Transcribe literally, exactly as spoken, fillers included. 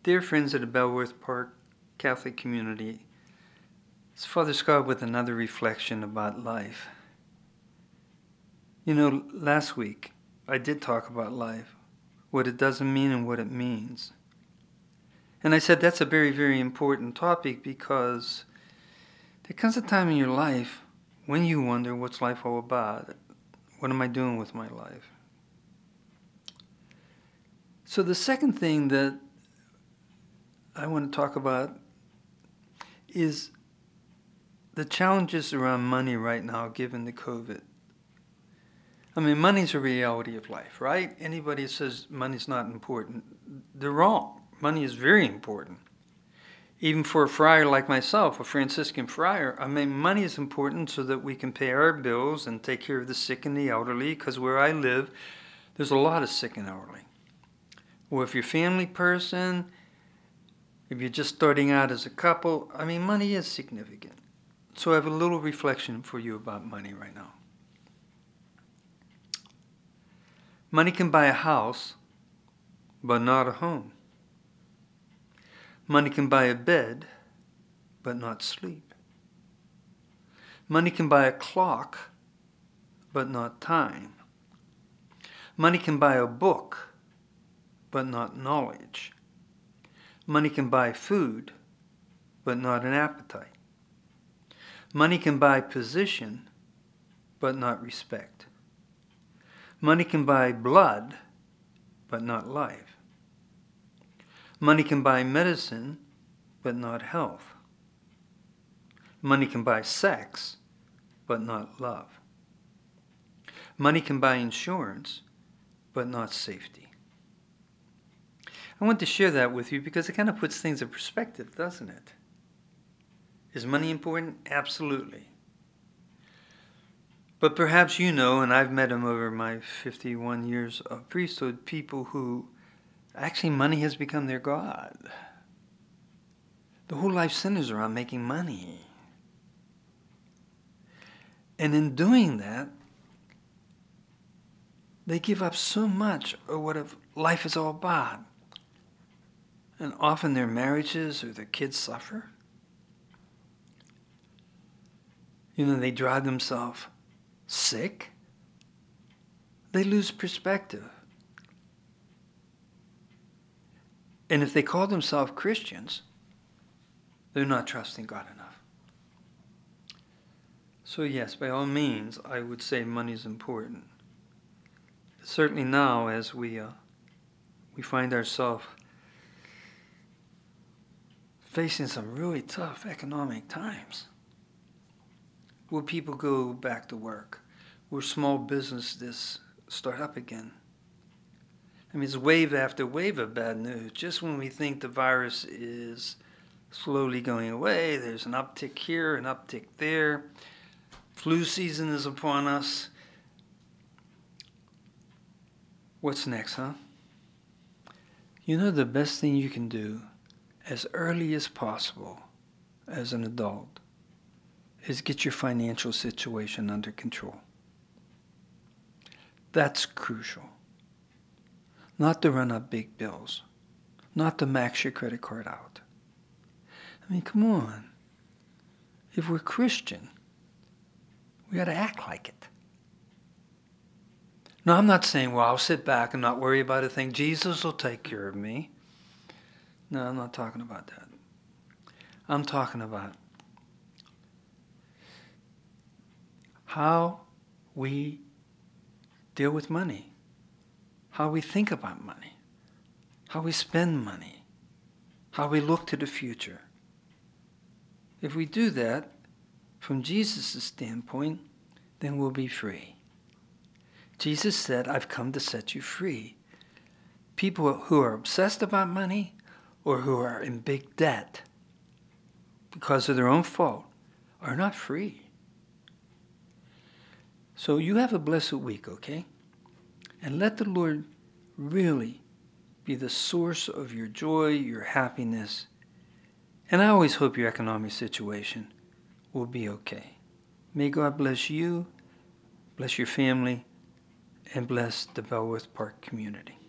Dear friends of the Belworth Park Catholic community, it's Father Scott with another reflection about life. You know, last week I did talk about life, what it doesn't mean and what it means. And I said that's a very, very important topic because there comes a time in your life when you wonder, what's life all about? What am I doing with my life? So the second thing that I want to talk about is the challenges around money right now given the COVID. I mean, money's a reality of life, right? Anybody who says money's not important, they're wrong. Money is very important. Even for a friar like myself, a Franciscan friar, I mean, money is important so that we can pay our bills and take care of the sick and the elderly, because where I live, there's a lot of sick and elderly. Or if you're a family person, if you're just starting out as a couple, I mean, money is significant. So I have a little reflection for you about money right now. Money can buy a house, but not a home. Money can buy a bed, but not sleep. Money can buy a clock, but not time. Money can buy a book, but not knowledge. Money can buy food, but not an appetite. Money can buy position, but not respect. Money can buy blood, but not life. Money can buy medicine, but not health. Money can buy sex, but not love. Money can buy insurance, but not safety. I want to share that with you because it kind of puts things in perspective, doesn't it? Is money important? Absolutely. But perhaps you know, and I've met them over my fifty-one years of priesthood, people who actually money has become their God. The whole life centers around making money. And in doing that, they give up so much of what life is all about. And often their marriages or their kids suffer. You know, they drive themselves sick. They lose perspective. And if they call themselves Christians, they're not trusting God enough. So yes, by all means, I would say money is important. Certainly now, as we uh, we find ourselves facing some really tough economic times, where people go back to work, where small businesses start up again. I mean, it's wave after wave of bad news. Just when we think the virus is slowly going away, there's an uptick here, an uptick there. Flu season is upon us. What's next, huh? You know, the best thing you can do as early as possible as an adult is get your financial situation under control. That's crucial. Not to run up big bills. Not to max your credit card out. I mean, come on. If we're Christian, we got to act like it. No, I'm not saying, well, I'll sit back and not worry about a thing. Jesus will take care of me. No, I'm not talking about that. I'm talking about how we deal with money, how we think about money, how we spend money, how we look to the future. If we do that from Jesus' standpoint, then we'll be free. Jesus said, I've come to set you free. People who are obsessed about money or who are in big debt because of their own fault are not free. So you have a blessed week, okay? And let the Lord really be the source of your joy, your happiness. And I always hope your economic situation will be okay. May God bless you, bless your family, and bless the Belworth Park community.